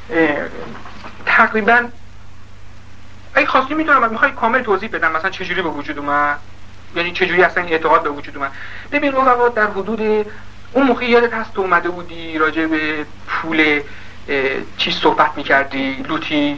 تقریبا اگه خواستی میتونم میخوای کامل توضیح بدم مثلا چجوری به وجود اومد، یعنی چجوری اصلا این اعتقاد به وجود اومد. ببین رفقا در حدود اون موقع یادت هست تو اومده بودی راجع به پول چیز صحبت میکردی، لوتی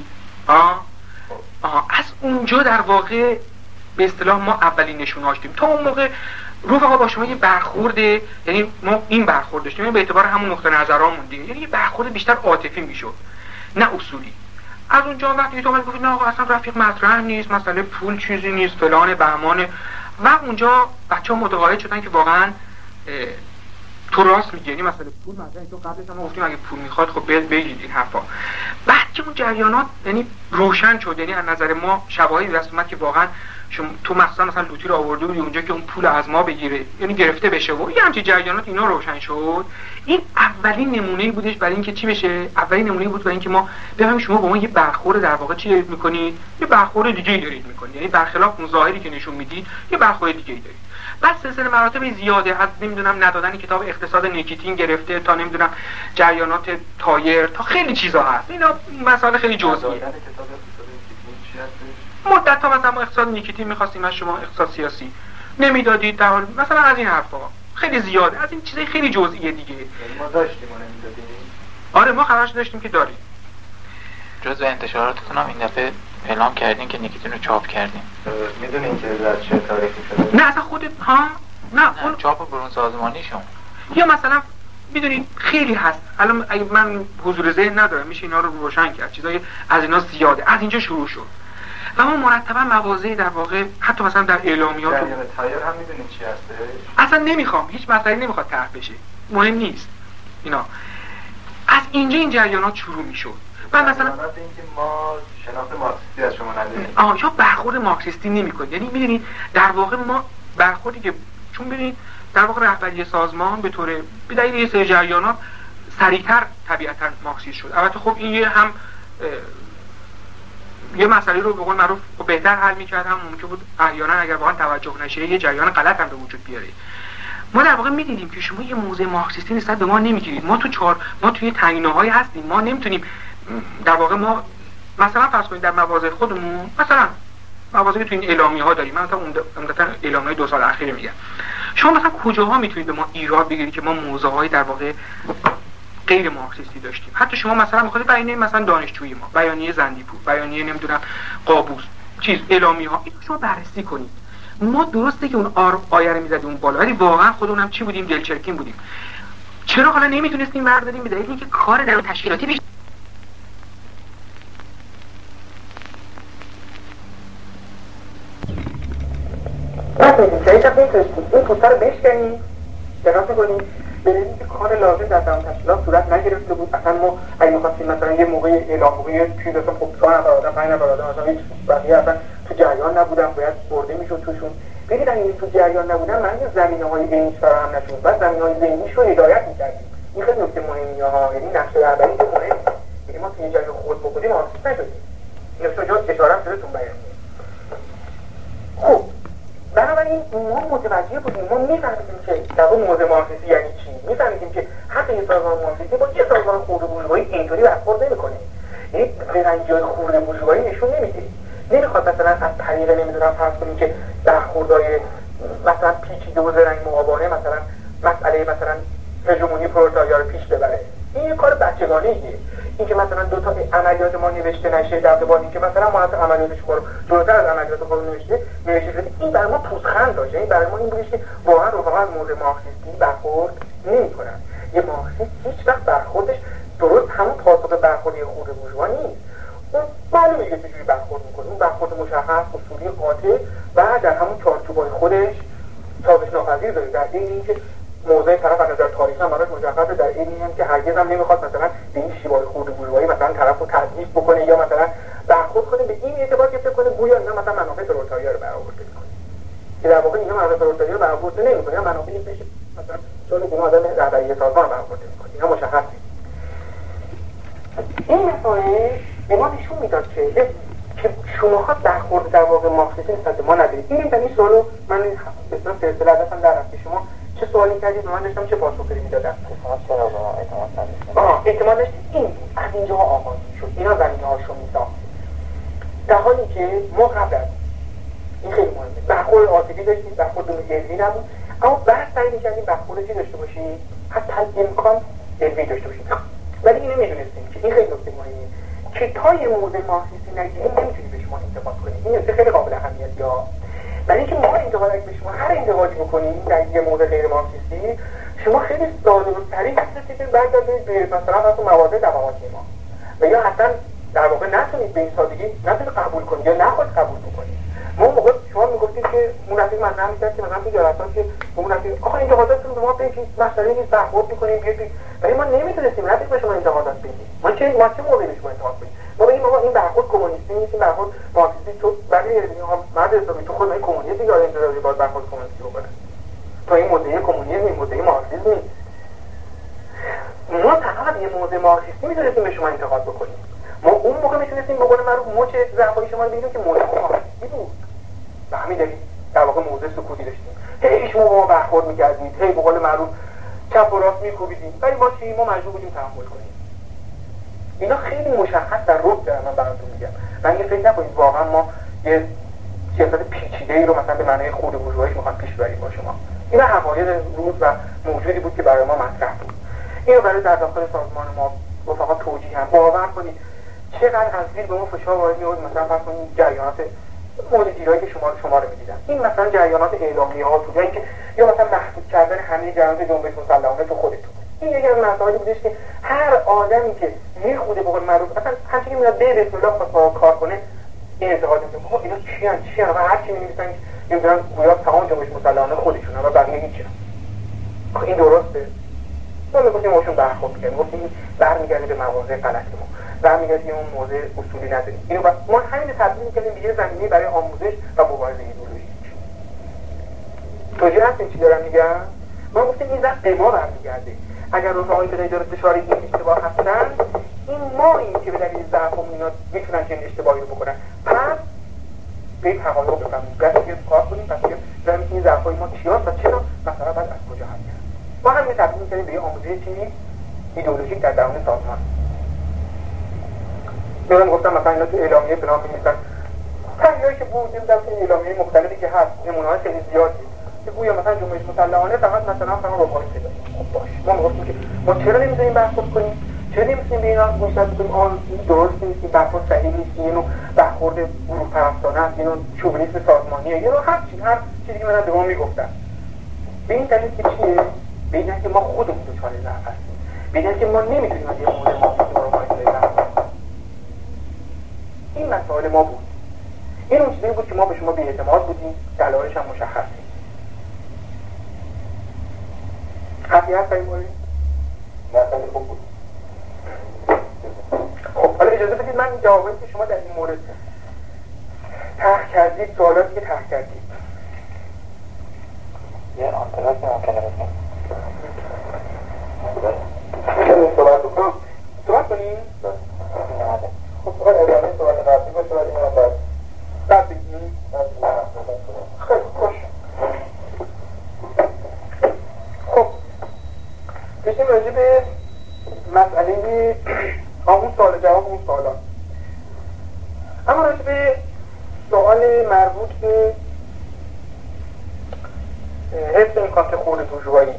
از اونجا در واقع به اصطلاح ما اولین نشونهاش دیم. تا اون موقع رفقا با شما یه برخورده، یعنی ما این برخورد داشتیم، یعنی به اعتبار همون نقطه نظرامون دیگه، یعنی یه برخورد بیشتر عاطفی میشد نه اصولی. از اونجا وقتی تو گفت نه آقا اصلا رفیق مطرح نیست، مسئله پول چیزی نیست، فلان بهمانه، و اونجا بچه‌ها متقاعد شدن که واقعا تو راست میگی، یعنی مسئله پول مثلا تو قبلش هم گفتیم اگه پول میخواد خب بگید این حرفا. بعد که اون جریانات یعنی روشن شد، یعنی از نظر ما شواهدی دست اومد که واقعا تو مثلا لوتی رو آورده بودی اونجا که اون پول از ما بگیره، یعنی گرفته بشه و یه همچین جریانات اینا روشن شد. این اولین نمونه‌ای بودش برای اینکه چی بشه، اولین نمونه‌ای بود برای اینکه ما بفهمیم شما با ما یه برخورد در واقع چی می‌کنید، یه برخورد دیگه‌ای دارید می‌کنید، یعنی برخلاف اون ظاهری که نشون میدید یه برخورد دیگه‌ای دارید. بعد سلسله مراتب زیاده، از نمیدونم ندادن کتاب اقتصاد نیکیتین گرفته تا نمیدونم جریانات تایر تا خیلی چیزا هست، اینا مسائل خیلی جزئی. مدت ها مثلا ما اقتصاد نیکیتین می‌خواستیم از شما اقتصاد سیاسی نمیدادید، در حال مثلا از این حرفا خیلی زیاده، از این چیزای خیلی جزئیه دیگه. یعنی ما داشتیم و نمیدادیم. آره ما خبرش داشتیم که داریم. جزء انتشاراتتون هم این دفعه اعلام کردین که نیکیتین رو چاپ کردین. میدونین که در چه تاریخی شده؟ نه اصلا خودت نه اون چاپ برون سازمانی شما. یا مثلا میدونید خیلی هست، الان اگه من حضور ذهن ندارم میشه اینا رو روشن کرد، چیزای از اینا زیاده، از اینجا شروع شد و ما مرتبا مواضعی در واقع حتی مثلا در اعلامیات تایر هم میدونید چی هستش؟ اصلا نمیخوام، هیچ مسئله نمیخواد طرح بشه، مهم نیست اینا. از اینجا این جریانات شروع میشد. بعد مثلا اینکه ما شناخت مارکسیستی از شما نداریم. یا برخورد مارکسیستی نمیکنید، یعنی میدونید در واقع ما برخوردی که چون ببینید در واقع رهبری سازمان به طور به دلیل یه سری جریانات سریعتر طبیعتا مارکسیست شد. البته خب این یه مسئله رو به قول معروف بهتر حل می‌کرد، هم ممکن بود احیانا اگر واقعا توجه نشه یه جریان غلط هم به وجود بیاره. ما در واقع می‌دیدیم که شما یه موضع مارکسیستی نسبت به ما نمی‌گیرید، ما توی تعیین‌هایی هستیم، ما نمیتونیم در واقع ما مثلا فرض کنید در مواضع خودمون، مثلا مواضعی که تو این اعلامیه‌ها داریم، من مثلا عمدتاً اعلامیه‌های 2 سال اخیر میگم، شما مثلا کجاها میتونید به ما ایراد بگیرید که ما موضوع‌های در واقع غیر مارکسیستی داشتیم؟ حتی شما مثلا می‌خواید بیانیه مثلا دانشجویی ما، بیانیه زندیپور، بیانیه نمیدونم قابوس، اعلامیه‌ها، اینو شما بررسی کنید. ما درسته که اون آیه رو می‌زدیم اون بالا، ولی واقعا خودمون چی بودیم؟ دلچرکین بودیم. چرا حالا نمیتونستیم برداریم؟ به دلیل اینکه کار در تشکیلاتی بیشتر این پوستا رو بشکنیم، دراسته کنیم، ببینید که کار لازم در درون تشکیلات صورت نگرفته بود. اصلا ما اگه می‌خواستیم مثلا یه موقع اعلامیه چیز اصلا خب 4 نفر آدم 5 نفر آدم مثلا هیچ بقیه اصلا تو جریان نبودن، باید برده میشد توشون. ببینید اگه تو جریان نبودن معنی زمینه‌های ذهنی فراهم نشد، بعد زمینه‌های ذهنیش رو هدایت می‌کردیم. این خیلی نکته مهمیه ها، یعنی نقش رهبری که مهمه، یعنی ما توی جریان خود بکنیم مارکسیست نشدیم. اینو تو جا اشاره شدتون بیانیه. خب بنابراین ما متوجه بودیم، ما می‌فهمیدیم که در واقع موضوع مارکسیستی یعنی چی، می‌فهمیدیم که حتی این سازمان مارکسیستی با یه سازمان خرد بورژوایی اینطوری برخورد نمی‌کنه، یعنی فرنگی‌های خرد بورژوایی نشون نمیده، نمی‌خواد مثلا از طریق نمی‌دونم فرض کنیم که برخوردهای مثلا پیچیده و زرنگ مقابله مثلا مسئله مثلا هژمونی پرولتاریا رو پیش ببره. این یه کار بچگانه‌ایه. این که مثلا دو تا عملیات ما نوشته نشه در بعدی که مثلا ما اصلا عملیاتش رو جلوتر از عملیات خودمون نوشته شده، این برای ما پوزخند داشت. این برای ما این بودش که واقعا رفقا از موضوع مارکسیستی برخورد نمی‌کنن. یه مارکسیست هیچ وقت برخوردش درست همون پاسخ برخوردی خود بورژوا نیست. اون معلومه که چجوری برخورد می‌کنه، اون برخورد مشخص، اصولی، قاطع و در همون چارچوب‌های خودش تابش ناپذیر داره. در این اینکه موضوع طرف از نظر تاریخی هم براش مشخصه، در این هم که هرگز هم نمیخواد مثلا به این شیوه خورد بورژوایی مثلا طرفو تضعیف بکنه یا مثلا برخورد کنه به این اعتبار که فکر کنه گویا اینا مثلا منافع پرولتاریا رو برآورده میکنه، که در واقع اینا منافع پرولتاریا رو برآورده نمیکنه، یا منافع بشه مثلا چون این آدم رهبری سازمان برآورده میکنه. اینا مشخصه. این مسائل به ما نشون میداد که شماها برخورد در واقع مارکسیستی نسبت ما ندارید. این سوالو من مثلا سلسله ازتون در رفت شما چه سوالی کردید من داشتم چه پاسخی میدادم. چرا با اعتماد نداشتم؟ اعتماد داشتید. این از اینجا آغاز میشد. اینا زمینه‌هاشو میساخت، در حالی که ما قبل از این خیلی مهمه برخورد عاطفی داشتیم، برخورد علمی نبود، اما بعد سعی می‌کردیم برخورد چی داشته باشیم، حتی امکان علمی داشته باشیم. ولی اینو میدونستیم که این خیلی نکته مهمه که تا یه موضوع مارکسیستی نگیریم نمیتونیم به شما انتقاد کنیم. این نکته خیلی قابل اهمیته ها. ولی اینکه ما انتقاد به شما هر انتقادی بکنیم در یه موضوع غیر مارکسیستی، شما خیلی ساده و سریع هستید که برگردید به مثلا اصلا مواضع طبقاتی ما، و یا اصلا در واقع نتونید به این سادگی نتونید قبول کنید یا نخواهید قبول بکنید. ما اون موقع شما میگفتید که اون نتیجه مطرح می‌کرد که مثلا تو جلسات که اون نتیجه آخه انتقاداتتون به ما بگید، مسئله نیست، برخورد می‌کنیم بیاید، ولی ما نمی‌تونستیم نتیجه به شما انتقادات بدیم. ما چه موقعی به شما انتقاد بدیم؟ ما بگیم آقا این برخورد کمونیستی نیست، این برخورد مارکسیستی، تو ولی میگیم آقا مرد حسابی تو خود این کمونیستی یا انتقادی باید برخورد کمونیستی بکنه. تو این مدعی کمونیسم، این مدعی مارکسیسم نیست. ما تنها به یه موضوع مارکسیستی می‌تونستیم به شما انتقاد بکنیم. ما اون موقع میتونستیم به قول معروف مچ ضعفای شما رو بگیریم که موضوع مارکسیستی بود. به همین دلیل در واقع موضوع سکوتی داشتیم. هی شما با ما برخورد می‌کردید، هی به قول معروف چپ و راست می‌کوبیدیم. ولی ما مجبور بودیم تحمل کنیم. اینا خیلی مشخص در رد دارم من براتون میگم. من فکر نکنید واقعا ما یه سیاست پیچیده‌ای رو مثلا به معنای خود بورژوایی می‌خوام پیش ببریم با شما. اینا حقایق روز و موجودی بود که برای ما مطرح بود. اینو برای در داخل سازمان ما رفقا توجیه هم باور کنید چقدر از زیر به ما فشار وارد می‌شد. مثلا فرض کنید جریانات مدیرایی که شما رو می‌دیدن، این مثلا جریانات اعلامیه‌ها تو جایی که یا مثلا محدود کردن همه جریانات جنبش مسلحانه تو خودتون، این یکی از مسائلی بودش که هر آدمی که یه خود به قول معروف مثلا همچین که میاد به بسم الله خواست با کار کنه این اعتقاد می‌کنه آقا اینا چیان و هر چی می‌نویسن نمی‌دونن گویا تمام جنبش مسلحانه خودشونه و بقیه هیچ. آخه این درسته؟ ما میگفتیم باشون برخورد می‌کردیم، گفتیم برمیگرده به مواضع غلط ما، برمیگرده اون موضع اصولی نداریم. اینو ما همین تبدیل می‌کردیم به یه زمینه برای آموزش و مبارزه ایدئولوژیک. توجیه هستین چی دارم میگم؟ ما گفتیم این وقت به ما برمیگرده. اگر رفقای به اداره فشاری این اشتباه هستن، این ما این که به دلیل ضعفمون اینا میتونن چنین اشتباهی رو بکنن. پس به این حقایق بفهمیم، بیا کار کنیم، پس بیا این ضعفای ما چیاست و چرا مثلا بعد از کجا هست. ما همین تبدیل می‌کنیم به آموزش چی؟ ایدئولوژیک در درون سازمان. من گفتم مثلا اینا تو اعلامیه فلان می‌نویسن. تغییری که بود دیدم که اعلامیه مختلفی که هست، نمونه‌های خیلی زیادی. که گویا مثلا جنبش مسلحانه فقط مثلا رفاه شده. خب باشه. ما می‌گفتیم که ما چرا نمی‌تونیم برخورد کنیم؟ چرا نمی‌تونیم به اینا گوشزد کنیم؟ این درست نیست، این برخورد صحیح نیست، اینو برخورد گروه پرستانه است، اینو شوونیسم سازمانیه، اینو هر چیزی که من به ما میگفتن. به این دلیل که چیه؟ به این که ما خودمون دچار ضعف هستیم. به این که ما نمی‌تونیم از یه موضوع مارکسیسم رو مقایسه کنیم. این مسائل ما بود. این اون چیزی بود که ما به شما بی‌اعتماد بودیم، دلایلش هم مشخصه. حرفی هست این مورد؟ نه خیلی خوب بود. خب حالا اجازه بدید من این جوابایی که شما در این مورد طرح کردید، سوالاتی که طرح کردید یه آنتراسی ممکنه بکنم. صحبت کنیم؟ خب باید ادامه صحبت قبلی باشه ولی من باید بعد بگیم؟ خیلی خوش. خب بشیم راجع به مسئله اون سوال جواب اون سوالا. اما راجع به سوال مربوط به حفظ این کانت خود بورژوایی،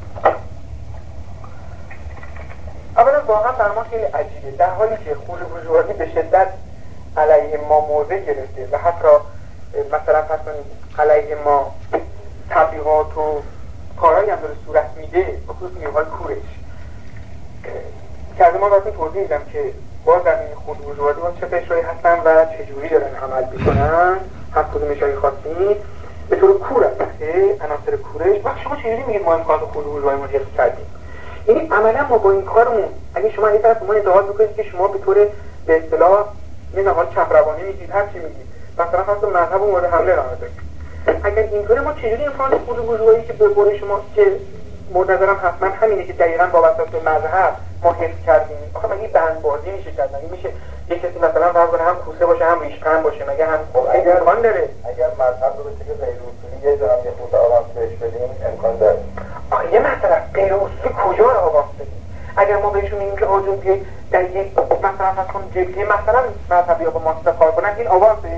اولا واقعا بر ما خیلی عجیبه در حالی که خود بورژوایی به شدت علیه ما موضع گرفته و حتی مثلا فرض کنید علیه ما تبلیغات و کارهایی هم داره صورت میده، بخصوص نیروهای کورش که از ما براتون توضیح میدم که باز در این خود بورژوایی چه قشرهایی هستن و چجوری دارن عمل میکنن، هر کدومش هایی خواستین به طور کور البته عناصر کورش. وقت شما چجوری میگید ما امکانات خود بورژوایی ما حفظ کردیم؟ یعنی عملا ما با این کارمون اگه شما این طرف ما انتقاد میکنید که شما به طور به اصطلاح یه نهاد چپ روانی میگید، هر چی میگید، مثلا خاصه مذهب و مورد حمله قرار دارید، اگر اینطوره ما چجوری امکان خود بورژوایی که به قول شما که منتظرم حتما همینه که دقیقاً وابسته به مذهب ما حفظ کردیم، آخه مگه بندبازی میشه کرد؟ مگه میشه یک کسی مثلا فرض کنه هم کوسه باشه هم ریشخند باشه؟ مگه هم اگر امکان داره؟ اگر مذهب رو به شکل غیر اصولی یه جا هم یه خود آواز بهش بدیم امکان داره. آخه یه مسئله غیر اصولی کجا رو آواز بدیم؟ اگر ما بهشون میگیم که آجون بیای در یک مثلا فرض کن جبهه مثلا مذهبی ها با ما کار کنن، این آوانسه؟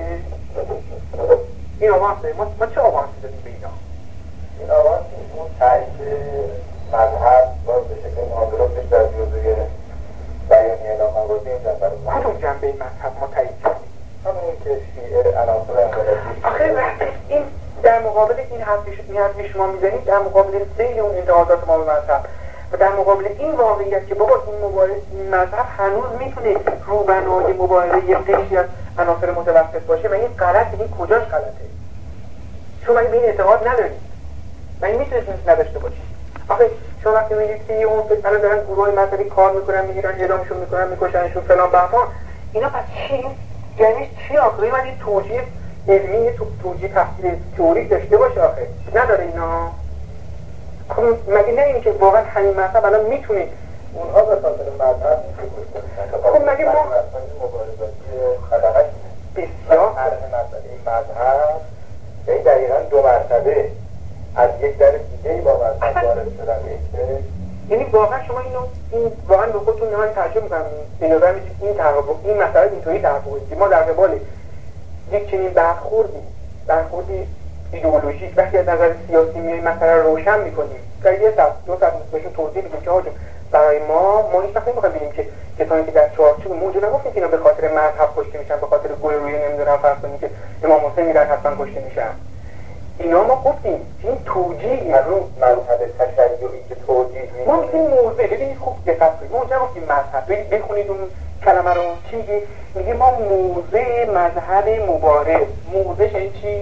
این آوانسه؟ ما چه آوانسی دادیم به اینا؟ این آوانس اون تایید مذهب باز به شکل نادرستش در جزوی بیانی اعلام آوردیم کدوم جنبه مذهب ما تایید کردیم؟ همون که شیعه عناصر انقلابی. آخه وقتی این در مقابل این حرفی شما میزنید، در مقابل سیل اون انتقادات ما به مذهب و در مقابل این واقعیت که بابا این مذهب هنوز میتونه روبنای مبارزه یه قشری از عناصر متوسط باشه و این غلطه، این کجاش غلطه؟ شما به این اعتقاد ندارید و این میتونید نداشته باشید. آخه شما وقتی میگید که اون الان دارن گروهای مذهبی کار میکنن، میگیرن اعدامشون میکنن، میکشنشون فلان بهمان، اینا پس چی؟ یعنی چی آخه؟ من این توجیه علمی، توجیه تحصیل تئوریک داشته باشه آخه نداره اینا. خب مگه نه اینی که واقعا همین مذهب الان میتونه اونها به خاطر مذهب خب مگه ما مبارزاتی خلقش بسیار این مذهب یعنی دقیقا دو مرتبه از یک در دیگه‌ای با مذهب وارد شدن میشه. یعنی واقعا شما این واقعا به خودتون نهایی ترجمه می‌کنید به نظر میاد این تحقق این مسئله اینطوری تحقق ما در قبال یک چنین برخوردی ایدئولوژیک وقتی از نظر سیاسی میای مسئله رو روشن میکنیم در یه ساعت دو ساعت بهشون توضیح میدیم که آقا برای ما هیچ وقت نمیخوایم بگیم که کسانی که در چارچوب موجود نگفتیم که اینا به خاطر مذهب کشته میشن، به خاطر گل روی نمیدونم فرض کنیم که امام حسین میرن حتما کشته میشن. اینا ما گفتیم این توجیه از اون مذهب تشیعی که توجیه ما میگیم موضع. ببینید خوب دقت کنید، ما اونجا گفتیم مذهب، بخونید اون کلمه رو چی میگه؟ میگه ما موضع مذهب مبارز. موضعش این چی؟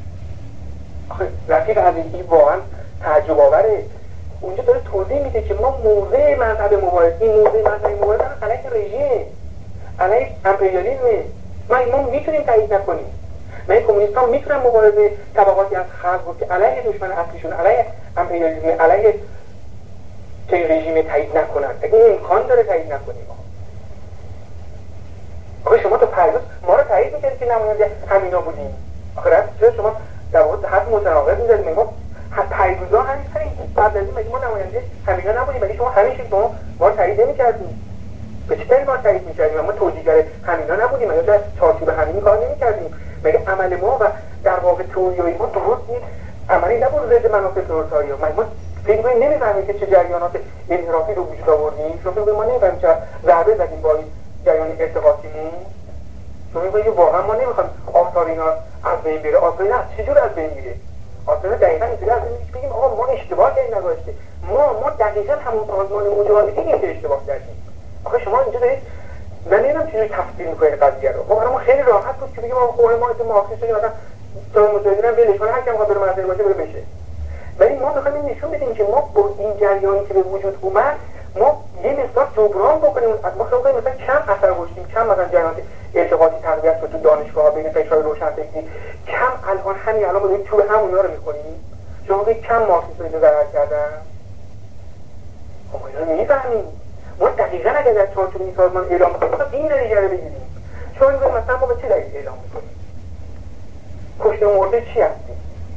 آخه رفیق عزیزی واقعا تعجب آوره. اونجا داره توضیح میده که ما موضع مذهب مبارز، این موضع مذهب مبارز علیه رژیم، علیه امپریالیسم ما میتونیم تایید نکنیم. من کمونیست‌ها میتونن مبارزه طبقاتی از خلق رو که علیه دشمن اصلیشون، علیه امپریالیسم، علیه رژیم تایید نکنن. اگه امکان داره تایید نکنیم آخه شما تو پرداز ما رو تایید میکنید که نماینده همینا بودیم. آخه راست شما در واقع حرف متناقض می‌زنید. میگم پیروزا همین قبل از این مگه ما نماینده همینا نبودیم؟ مگه شما همیشه ما رو تایید نمی‌کردید؟ به چه دلیل ما رو تایید می‌کردیم؟ ما توجیهگر همینا نبودیم؟ مگه در چارچوب همین کار نمی‌کردیم؟ مگه عمل ما و در واقع تئوری ما درست نیست؟ عملی نبود ضد منافع پرولتاریا. ما فکر نمی‌فهمیم که چه جریانات انحرافی رو وجود آوردیم. شما فکر ما نمی‌فهمیم چه ضربه زدیم با جریان ارتباطیمون. شما میگید واقعا ما نمی‌خوایم آثار اینا از بین بره. آثار اینا چجور از بین میره؟ آثار دقیقاً اینجوری از بین میره بگیم آقا ما اشتباه کردیم نگاشته. ما دقیقاً همون سازمان مجاهدین که اشتباه کردیم. آخه شما اینجا دارید من نمیدونم چجوری تفسیر می‌کنید قضیه رو. برای ما خیلی راحت بود که بگیم آقا ما تو مارکسیسم مثلا سازمان مجاهدین هم ولش کنه، هر کی بخواد بره منظر باشه بره بشه. ولی ما می‌خوایم نشون بدیم که ما با این جریانی که به وجود اومد ما یه مقدار جبران بکنیم. از ما خیلی مثلا کم اثر گذاشتیم، کم مثلا جریانات ارتباطی تقویت شد تو دانشگاه‌ها بین فکرهای روشنفکری، کم همین الان داریم چوب همونا رو می‌خونیم. شما که کم مارکسیسم رو ضرر کردن. ما اینا می‌فهمیم. ما دقیقاً اگر در چارچوب این سازمان اعلام کنیم این نتیجه رو بگیریم. شما میگید مثلا ما به چه دلیل اعلام می‌کنیم؟ کشته مرده چی هستیم؟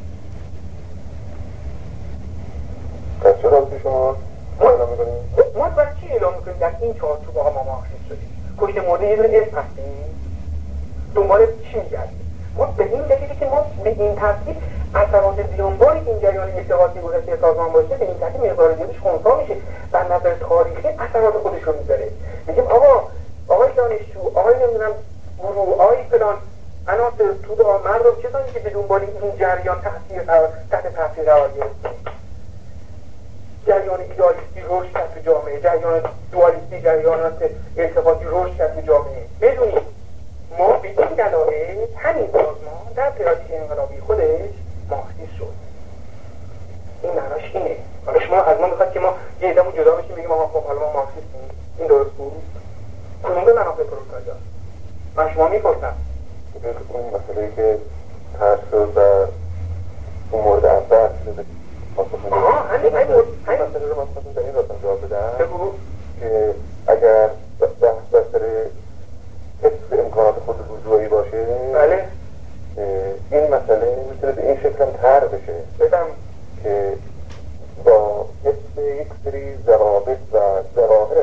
پس چرا شما اعلام می‌کنید؟ ما برای چی اعلام می‌کنیم در این چارچوب ما مارکسیست شدیم؟ کشته مرده یه دونه اسم هستیم؟ دنبال چی می‌گردیم؟ ما به این دلیلی که ما به این ترتیب اثرات زیانباری این جریان ارتباطی گذشته سازمان باشه به این ترتیب مقدار زیادش خنثی میشه و از نظر تاریخی اثرات خودش رو میذاره. میگیم آقای دانشجو، آقای نمیدونم گروه، آقای فلان عناصر تو مردم کسانی که به دنبال این جریان تحت تاثیر قرار گرفتن، جریان ایدالیستی رشد کرد تو جامعه، جریان دوالیستی، جریانات ارتباطی رشد کرد تو جامعه. بدونید ما به این دلایل همین سازمان در پراتیک انقلابی خودش مارکسیست شد. این معناش اینه. حالا شما از ما میخواد که ما یه عده‌مون جدا بشیم بگیم آقا خب حالا ما مارکسیستیم. این درست بود؟ کدوم به منافع پرولتاریا؟ من شما میپرسم. اون مسئله‌ای که طرح شد و اون مورد اول شده همین مسئله رو من خواستم در این راستم جواب بدم که اگر بحث حفظ امکانات خود رجوعی باشه بله این مسئله میتونه به این شکل هم طرح بشه بدم که با حفظ یک سری ضوابط و ظواهر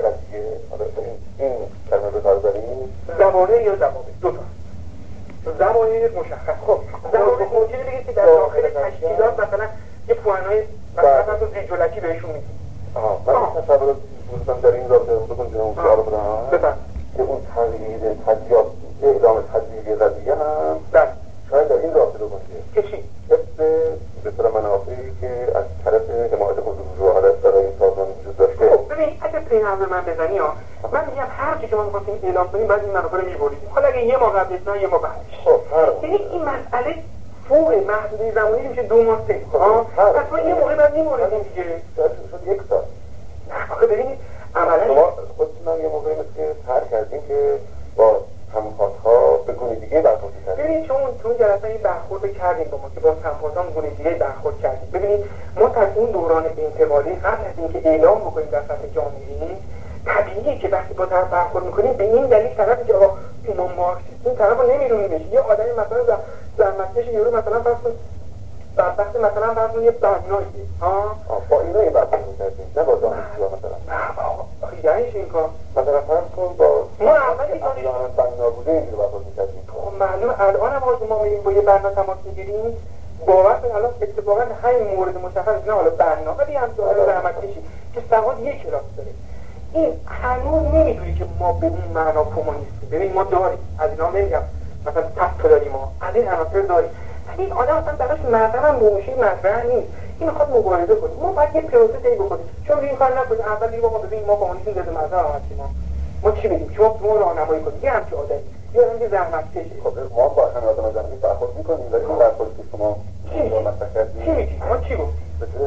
موانع یا ضوابط دو تا ضمایر مشخص. خب ضوابط ممکنه بگید که در داخل تشکیلات مثلا یه پوانای مثلا تو زیجولکی بهشون میدید. من تصور دوستان در این رابطه بکنم جناب سوال بدم که اون تغییر تجیات اعلام تجیه قضیه هم شاید در این رابطه باشه که چی؟ به طور منافعی که از طرف حمایت حضور وحدت برای این سازمان وجود داشته. خب ببین اگه پیغام من بزنی ها من میگم هر چی که ما می‌خواستیم اعلام کنیم بعد این منافع رو می‌برید. حالا اگه یه ماه قبل نه یه ماه بعدش. خب یعنی این مسئله فوق محدوده زمانی میشه 2 ماه 3 ماه. پس ما یه موقع بعد می‌بریم دیگه. شد 1 سال. آخه ببینید عملاً شما خودتون یه موقعی مثل که طرح کردین که با همکارها به گونه دیگه برخورد کردیم. ببینید چون تو جلسه این برخورد کردیم با ما که با همکاران گونه دیگه برخورد کردیم. ببینید ما در اون دوران انتقالی قبل از اینکه اعلام بکنیم در سطح جامعه طبیعیه که وقتی با طرف برخورد میکنیم به این دلیل طرفی که آقا ما مارکسیست این طرف رو نمیدونیمش یه آدمی مثلا زحمتکش یورو مثلا فرض کن بدبخت مثلا فرض کن یه بناییه با اینا این برخورد می‌کردیم نه با دانشجوها مثلا. یعنی این کار مثلا فرض کن با ما اول که بنا بوده اینجوری برخورد می‌کردیم. خب معلومه الان هم ما میریم با یه بنا تماس میگیریم باور کن الان اتفاقا همین مورد مشخص نه حالا بنا ولی هم داره زحمتکشی که سواد یک کلاس داره این هنوز نمیدونی که ما به این معنا کمونیستیم. ببین ما داریم از اینا نمیگم مثلا تک داریم ما از این عناصر داریم ولی این آدم اصلا براش مثلا موشی مطرح نیست این میخواد مبارزه کنه ما باید یه پروسه طی بکنیم چون این کار نکنیم اول دیگه بابا ببین ما کمونیستیم ضد مذهب هستیم ما چی میگیم شما ما راهنمایی کنید یه همچین آدمی یه همچین زحمت کشه. خب ما با خانواده زمینی برخورد میکنیم ولی اون برخوردی که شما مطرح کردید چی میگی ما چی گفتیم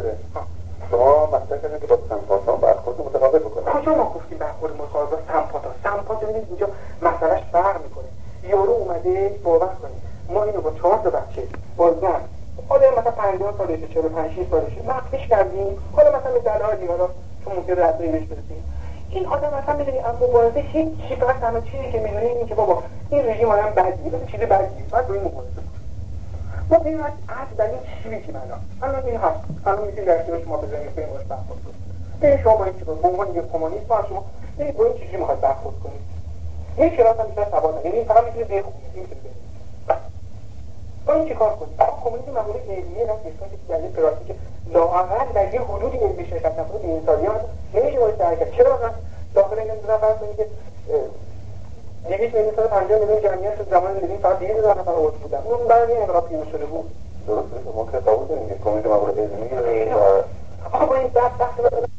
شما مطرح کردید که با سمپاتان برخورد متفاوت بکنید. کجا ما گفتیم برخورد متفاوت با سمپات ببینید اینجا مسئلهش فرق میکنه. یارو اومده باور کنید ما اینو با 4 تا بچه با زن آدم مثلا 50 سالشه 45 سالشه مخفیش کردیم حالا مثلا به دلایلی حالا چون ممکنه رسمی بهش برسیم این آدم مثلا میدونی اما مبارزه هیچ فقط همه چیزی که میدونی اینه که بابا این رژیم آدم بدیه این چیز بدیه بعد روی مبارزه ما ببینید از در این چی میگیم الان این هست الان میگیم در اختیار شما بذاریم که این باش برخورد کنید این شما با این چیزا به عنوان یک کمونیست با شما این با این چیزی میخواد برخورد کنید این کلاس هم بیشتر سواد نداره این فقط میتونه بخونه با این چی کار کنید کمونیسم معمولی علمیه نه کسانی که در این پراتیک لااقل در یه حدودی علمی شرکت نکنه به انسانیات نمیشه باید حرکت چرا واقعا داخل این نمیدونم فرض کنید که 250 میلیون جمعیت تو زمان رژیم فقط 200,000 نفر عضو بودن اون بعد این انقلاب پیروز شده بود. درسته ما که قبول داریم که کمیته مقاله علمی آخه با این بحث